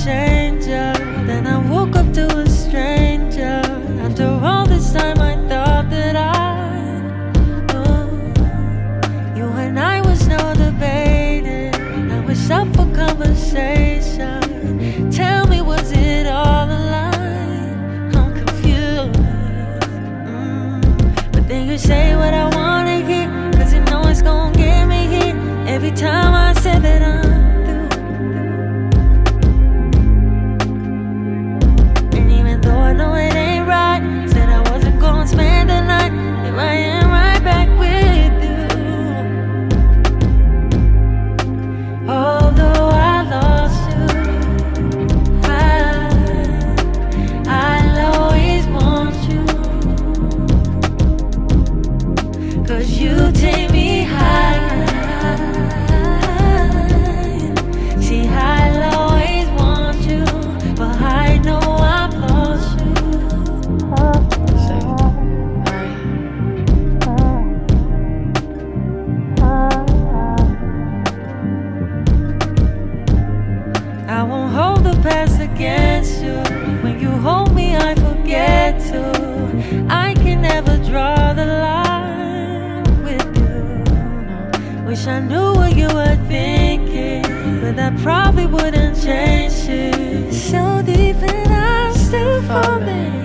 changer. Then I woke up to a stranger. After all this time I thought that you and I was no debating. Now it's up for conversation. Tell me, was it all a lie? I'm confused. But then you say what I wanna hear, 'cause you know it's gon' get me here. Every time I say that I'm through. And even though I know it ain't right, said I wasn't gonna spend the night, here I am right back with you. Although I lost you, I'll always want you. 'Cause you take me higher. See, I'll always want you, but I know I've lost you. I won't hold the past against you. When you hold me, I forget to. I can never draw the line with you. Wish I knew what you were thinking, but that probably wouldn't change it. So deep and I'm still falling.